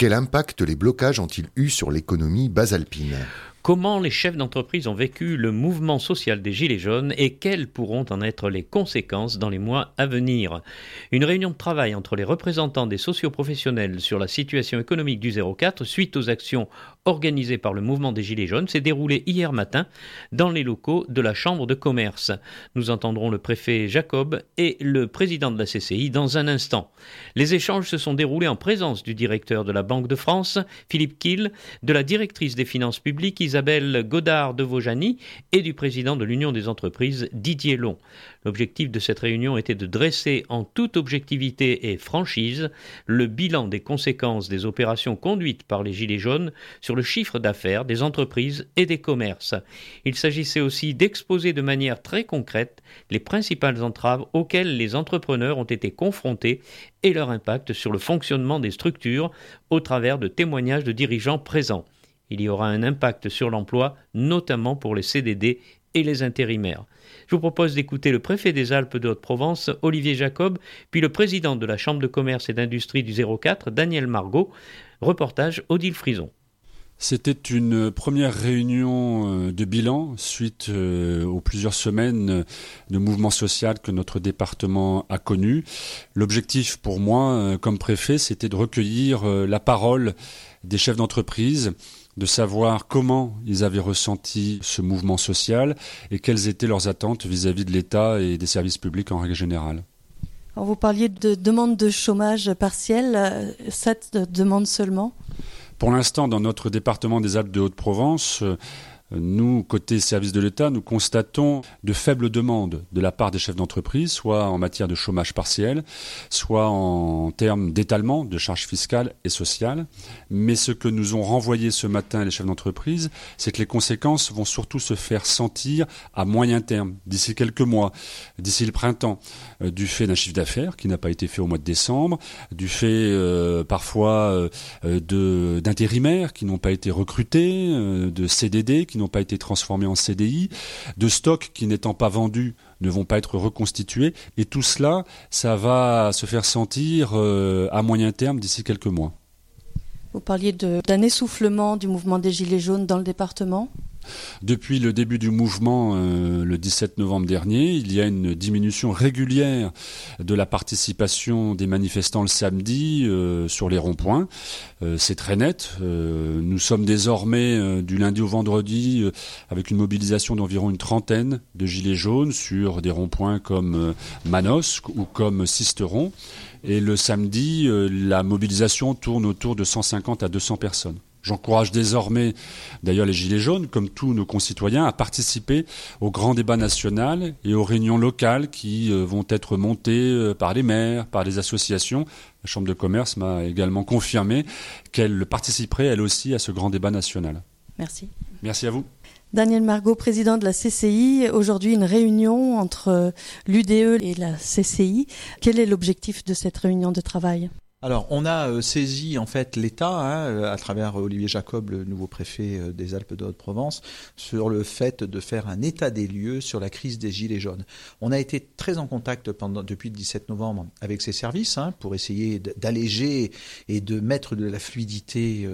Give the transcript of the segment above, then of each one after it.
Quel impact les blocages ont-ils eu sur l'économie basalpine ? Comment les chefs d'entreprise ont vécu le mouvement social des Gilets jaunes et quelles pourront en être les conséquences dans les mois à venir ? Une réunion de travail entre les représentants des socioprofessionnels sur la situation économique du 04 suite aux actions organisées par le mouvement des Gilets jaunes s'est déroulée hier matin dans les locaux de la Chambre de commerce. Nous entendrons le préfet Jacob et le président de la CCI dans un instant. Les échanges se sont déroulés en présence du directeur de la Banque de France, Philippe Kiel, de la directrice des finances publiques, Isabelle Godard de Vaujany, et du président de l'Union des entreprises, Didier Long. L'objectif de cette réunion était de dresser en toute objectivité et franchise le bilan des conséquences des opérations conduites par les Gilets jaunes sur le chiffre d'affaires des entreprises et des commerces. Il s'agissait aussi d'exposer de manière très concrète les principales entraves auxquelles les entrepreneurs ont été confrontés et leur impact sur le fonctionnement des structures au travers de témoignages de dirigeants présents. Il y aura un impact sur l'emploi, notamment pour les CDD et les intérimaires. Je vous propose d'écouter le préfet des Alpes de Haute-Provence, Olivier Jacob, puis le président de la Chambre de commerce et d'industrie du 04, Daniel Margot. Reportage Odile Frison. C'était une première réunion de bilan suite aux plusieurs semaines de mouvement social que notre département a connu. L'objectif pour moi, comme préfet, c'était de recueillir la parole des chefs d'entreprise, de savoir comment ils avaient ressenti ce mouvement social et quelles étaient leurs attentes vis-à-vis de l'État et des services publics en règle générale. Alors vous parliez de demande de chômage partiel, cette demande seulement ? Pour l'instant, dans notre département des Alpes de Haute-Provence, nous, côté services de l'État, nous constatons de faibles demandes de la part des chefs d'entreprise, soit en matière de chômage partiel, soit en termes d'étalement de charges fiscales et sociales. Mais ce que nous ont renvoyé ce matin les chefs d'entreprise, c'est que les conséquences vont surtout se faire sentir à moyen terme, d'ici quelques mois, d'ici le printemps, du fait d'un chiffre d'affaires qui n'a pas été fait au mois de décembre, du fait parfois d'intérimaires qui n'ont pas été recrutés, de CDD qui n'ont pas été transformés en CDI, de stocks qui n'étant pas vendus ne vont pas être reconstitués. Et tout cela, ça va se faire sentir à moyen terme d'ici quelques mois. Vous parliez d'un essoufflement du mouvement des Gilets jaunes dans le département ? Depuis le début du mouvement, le 17 novembre dernier, il y a une diminution régulière de la participation des manifestants le samedi sur les ronds-points. C'est très net. Nous sommes désormais du lundi au vendredi avec une mobilisation d'environ une trentaine de gilets jaunes sur des ronds-points comme Manosque ou comme Sisteron. Et le samedi, la mobilisation tourne autour de 150 à 200 personnes. J'encourage désormais, d'ailleurs les Gilets jaunes, comme tous nos concitoyens, à participer au grand débat national et aux réunions locales qui vont être montées par les maires, par les associations. La Chambre de commerce m'a également confirmé qu'elle participerait elle aussi à ce grand débat national. Merci. Merci à vous. Daniel Margot, président de la CCI. Aujourd'hui, une réunion entre l'UDE et la CCI. Quel est l'objectif de cette réunion de travail ? Alors, on a saisi en fait l'État, à travers Olivier Jacob, le nouveau préfet des Alpes de Haute-Provence, sur le fait de faire un état des lieux sur la crise des Gilets jaunes. On a été très en contact depuis le 17 novembre avec ces services pour essayer d'alléger et de mettre de la fluidité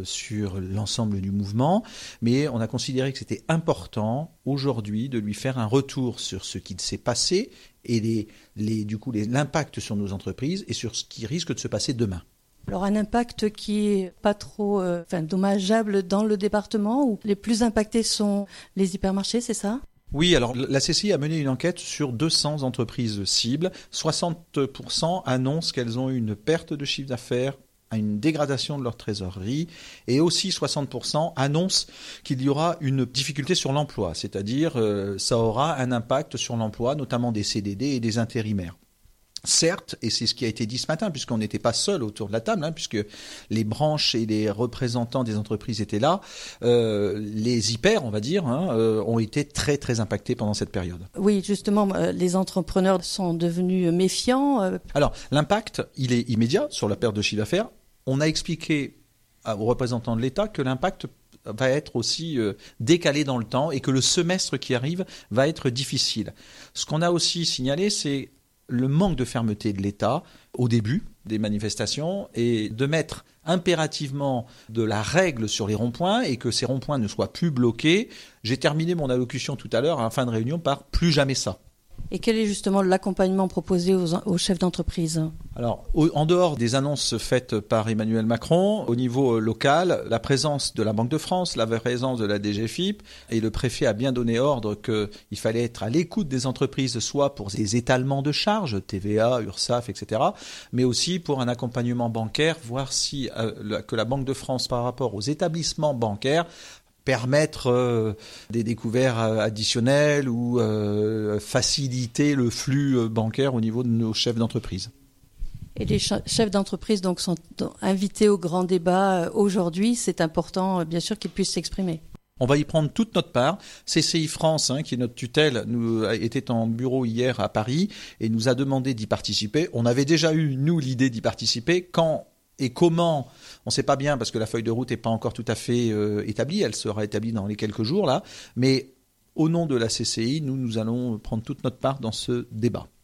sur l'ensemble du mouvement, mais on a considéré que c'était important aujourd'hui de lui faire un retour sur ce qui s'est passé et l'impact sur nos entreprises et sur ce qui risque de se passer demain. Alors un impact qui est pas trop dommageable dans le département où les plus impactés sont les hypermarchés, c'est ça ? Oui, alors la CCI a mené une enquête sur 200 entreprises cibles. 60% annoncent qu'elles ont eu une perte de chiffre d'affaires, à une dégradation de leur trésorerie, et aussi 60% annoncent qu'il y aura une difficulté sur l'emploi, c'est-à-dire ça aura un impact sur l'emploi, notamment des CDD et des intérimaires. Certes, et c'est ce qui a été dit ce matin, puisqu'on n'était pas seul autour de la table, puisque les branches et les représentants des entreprises étaient là, les hyper, on va dire, ont été très très impactés pendant cette période. Oui, justement, les entrepreneurs sont devenus méfiants. Alors, l'impact, il est immédiat sur la perte de chiffre d'affaires. On a expliqué aux représentants de l'État que l'impact va être aussi décalé dans le temps et que le semestre qui arrive va être difficile. Ce qu'on a aussi signalé, c'est le manque de fermeté de l'État au début des manifestations et de mettre impérativement de la règle sur les ronds-points et que ces ronds-points ne soient plus bloqués. J'ai terminé mon allocution tout à l'heure à la fin de réunion par « plus jamais ça ». Et quel est justement l'accompagnement proposé aux chefs d'entreprise ? Alors, en dehors des annonces faites par Emmanuel Macron, au niveau local, la présence de la Banque de France, la présence de la DGFiP, et le préfet a bien donné ordre qu'il fallait être à l'écoute des entreprises, soit pour des étalements de charges, TVA, URSSAF, etc., mais aussi pour un accompagnement bancaire, voir si que la Banque de France, par rapport aux établissements bancaires, permettre des découvertes additionnelles ou faciliter le flux bancaire au niveau de nos chefs d'entreprise. Et les chefs d'entreprise donc sont invités au grand débat aujourd'hui. C'est important, bien sûr, qu'ils puissent s'exprimer. On va y prendre toute notre part. CCI France, qui est notre tutelle, était en bureau hier à Paris et nous a demandé d'y participer. On avait déjà eu, nous, l'idée d'y participer. Quand et comment, on ne sait pas bien parce que la feuille de route n'est pas encore tout à fait établie. Elle sera établie dans les quelques jours là. Mais au nom de la CCI, nous allons prendre toute notre part dans ce débat.